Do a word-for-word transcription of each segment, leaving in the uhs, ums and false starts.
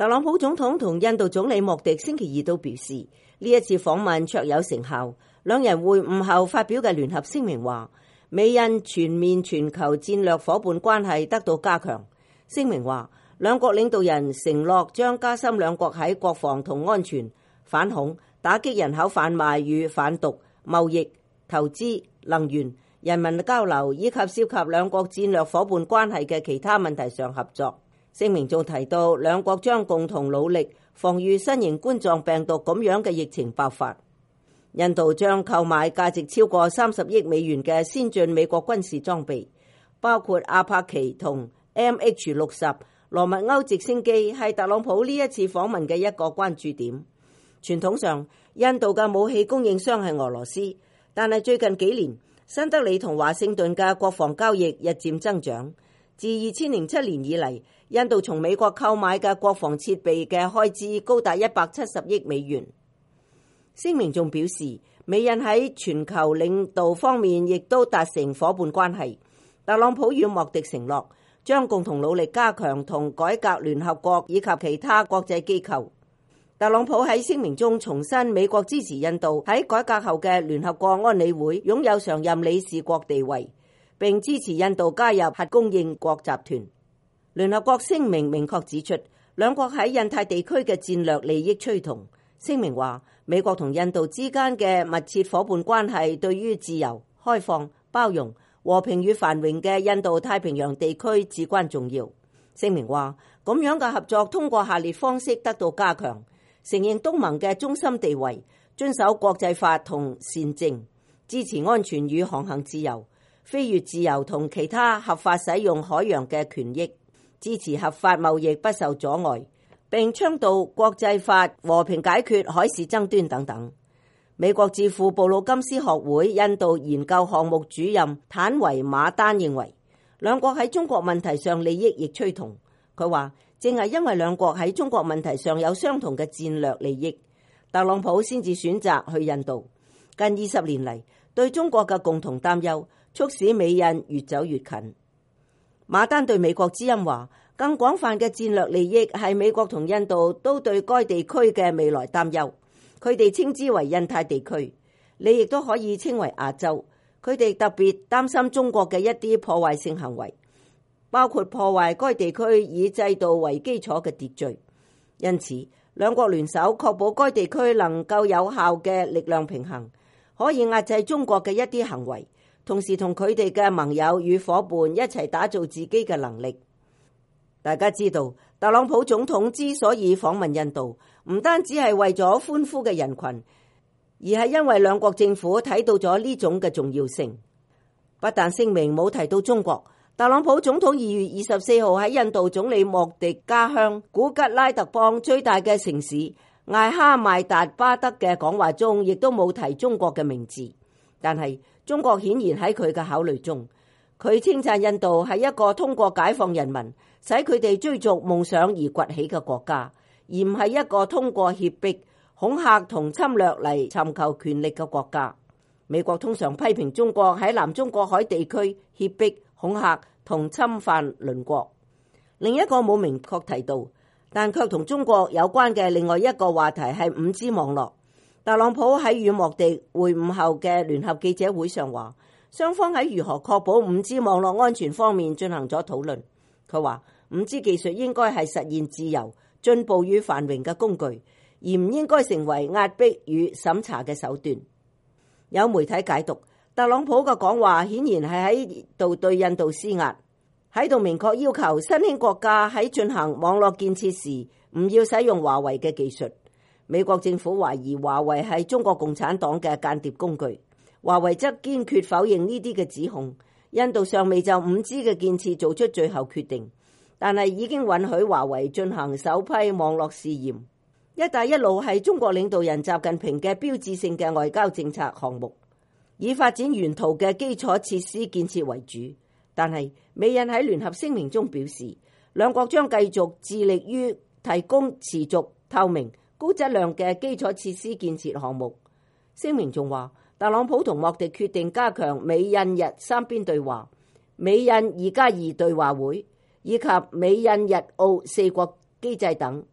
特朗普總統同印度總理莫迪星期二都表示，呢一次訪問卓有成效。兩人會晤後發表嘅聯合聲明話，美印全面全球戰略夥伴關係得到加強。聲明話，兩國領導人承諾將加深兩國喺國防同安全、反恐、打擊人口販賣與販毒、貿易、投資、能源、人民交流以及涉及兩國戰略夥伴關係嘅其他問題上合作。聲明仲提到，兩國將共同努力防禦新型冠狀病毒咁樣嘅疫情爆發。印度將購買價值超過三十億美元嘅先進美國軍事裝備，包括阿帕奇同 M H 六十羅密歐直升機，係特朗普呢一次訪問嘅一個關注點。傳統上，印度嘅武器供應商係俄羅斯，但係最近幾年，新德里同華盛頓嘅國防交易日漸增長。自二千零七年以嚟，印度從美國購買嘅國防設備嘅開支高達一百七十億美元。聲明仲表示，美印喺全球領導方面亦都達成夥伴關係。特朗普與莫迪承諾將共同努力加強同改革聯合國以及其他國際機構。特朗普喺聲明中重申美國支持印度喺改革後嘅聯合國安理會擁有常任理事國地位，並支持印度加入核供應國集團。聯合國聲明明確指出，兩國喺印太地區嘅戰略利益趨同。聲明話，美國同印度之間嘅密切夥伴關係對於自由、開放、包容、和平與繁榮嘅印度太平洋地區至關重要。聲明話，咁樣嘅合作通過下列方式得到加強：承認東盟嘅中心地位，遵守國際法同善政，支持安全與航行自由、飛越自由同其他合法使用海洋嘅權益，支持合法貿易不受阻礙，並倡導國際法和平解決海事爭端等等。美國智庫布魯金斯學會印度研究項目主任坦維馬丹認為，兩國喺中國問題上利益亦趨同。佢話，正係因為兩國喺中國問題上有相同嘅戰略利益，特朗普先至選擇去印度。近二十年嚟，對中國嘅共同擔憂促使美印越走越近。馬丹對美國之音話，更廣泛嘅戰略利益係美國同印度都對該地區嘅未來擔憂。佢哋稱之為印太地區，你亦都可以稱為亞洲。佢哋特別擔心中國嘅一啲破壞性行為，包括破壞該地區以制度為基礎嘅秩序。因此，兩國聯手確保該地區能夠有效嘅力量平衡，可以壓制中國嘅一啲行為，同時同佢哋嘅盟友與夥伴一齊打造自己嘅能力。大家知道，特朗普總統之所以訪問印度，唔單止係為咗歡呼嘅人群，而係因為兩國政府睇到咗呢種嘅重要性。不但聲明冇提到中國，特朗普總統二月二十四號喺印度總理莫迪家鄉古吉拉特邦最大嘅城市艾哈邁達巴德嘅講話中，亦都冇提中國嘅名字。但係中國顯然喺佢嘅考慮中。佢稱讚印度係一個通過解放人民，使佢哋追逐夢想而崛起嘅國家，而唔係一個通過脅迫、恐嚇同侵略嚟尋求權力嘅國家。美國通常批評中國喺南中國海地區脅迫、恐嚇同侵犯鄰國。另一個冇明確提到，但卻同中國有關嘅另外一個話題係五 G 網絡。特朗普喺與莫迪會晤後嘅聯合記者會上話，雙方喺如何確保五 G 網絡安全方面進行咗討論。佢話五 G 技術應該係實現自由、進步與繁榮嘅工具，而唔應該成為壓迫與審查嘅手段。有媒體解讀，特朗普嘅講話顯然係喺度對印度施壓，喺度明確要求新興國家喺進行網絡建設時唔要使用華為嘅技術。美國政府懷疑華為係中國共產黨嘅間諜工具。華為則堅決否認呢啲嘅指控。印度尚未就五 G 嘅建設做出最後決定，但係已經允許華為進行首批網絡試驗。一帶一路係中國領導人習近平嘅標誌性嘅外交政策項目，以發展沿途嘅基礎設施建設為主。但係美印喺聯合聲明中表示，兩國將繼續致力於提供持續透明、高質量嘅基礎設施建設項目。聲明仲話，特朗普同莫迪決定加強美印日三邊對話、美印二加二對話會以及美印日澳四國機制等。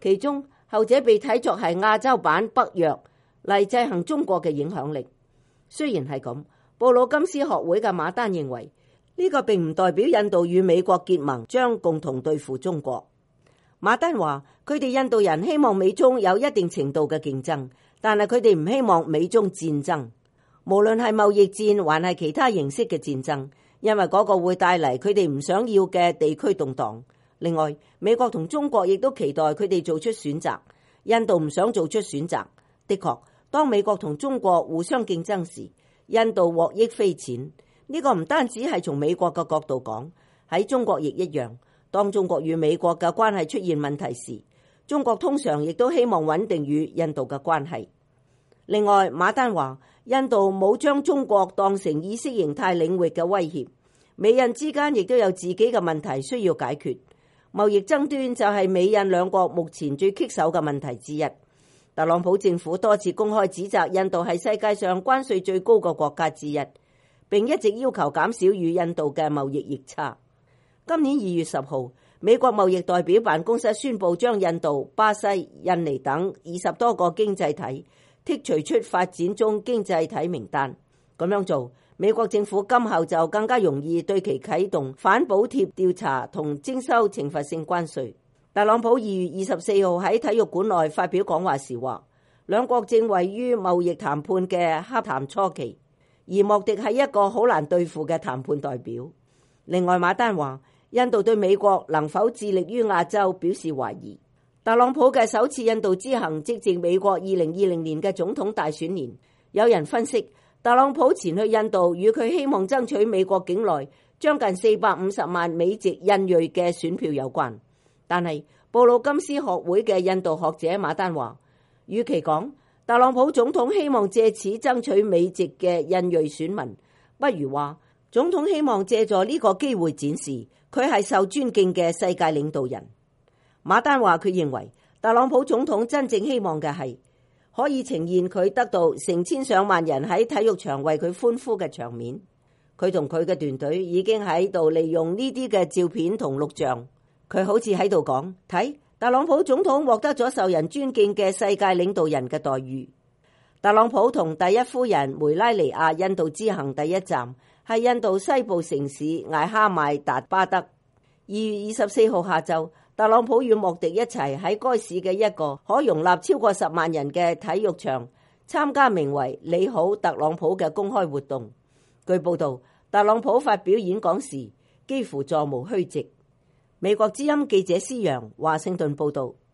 其中後者被睇作係亞洲版北約嚟制衡中國嘅影響力。雖然係咁，布魯金斯學會嘅馬丹認為呢個並唔代表印度與美國結盟將共同對付中國。馬丹話佢哋印度人希望美中有一定程度嘅競爭，但係佢哋唔希望美中戰爭，無論係貿易戰還係其他形式嘅戰爭，因為嗰個會帶嚟佢哋唔想要嘅地區動盪。另外，美國同中國亦都期待佢哋做出選擇，印度唔想做出選擇。的確，當美國同中國互相競爭時，印度獲益匪淺。呢個唔單止係從美國嘅角度講，喺中國亦一樣。當中國與美國嘅關係出現問題時，中國通常亦都希望穩定與印度嘅關係。另外，馬丹話印度冇將中國當成意識形態領域嘅威脅，美印之間亦都有自己嘅問題需要解決。貿易爭端就係美印兩國目前最棘手嘅問題之一。特朗普政府多次公開指責印度係世界上關稅最高嘅國家之一，並一直要求減少與印度嘅貿易逆差。今年二月十號，美國貿易代表辦公室宣布將印度、巴西、印尼等二十多個經濟體剔除出發展中經濟體名單。咁樣做，美國政府今後就更加容易對其啟動反補貼調查同徵收懲罰性關稅。特朗普二月二十四號喺體育館內發表講話時話，兩國正位於貿易談判嘅洽談初期，而莫迪係一個好難對付嘅談判代表。另外，馬丹話印度對美國能否致力於亞洲表示懷疑。特朗普嘅首次印度之行即係美國二零二零年嘅總統大選年，有人分析特朗普前去印度與佢希望爭取美國境內將近四百五十萬美籍印裔嘅選票有關。但係布魯金斯學會嘅印度學者馬丹話，與其講特朗普總統希望借此爭取美籍嘅印裔選民，不如話總統希望借助呢個機會展示佢係受尊敬嘅世界領導人。馬丹話佢認為特朗普總統真正希望嘅係可以呈現佢得到成千上萬人喺體育場為佢歡呼嘅場面。佢同佢嘅團隊已經喺度利用呢啲嘅照片同錄像。佢好似喺度講，睇特朗普總統獲得咗受人尊敬嘅世界領導人嘅待遇。特朗普同第一夫人梅拉尼亞印度之行第一站係印度西部城市艾哈邁達巴德。二月二十四號下晝，特朗普與莫迪一齊喺該市嘅一個可容納超過十萬人嘅體育場參加名為「你好，特朗普」嘅公開活動。據報道，特朗普發表演講時幾乎座無虛席。美國之音記者施揚華盛頓報道。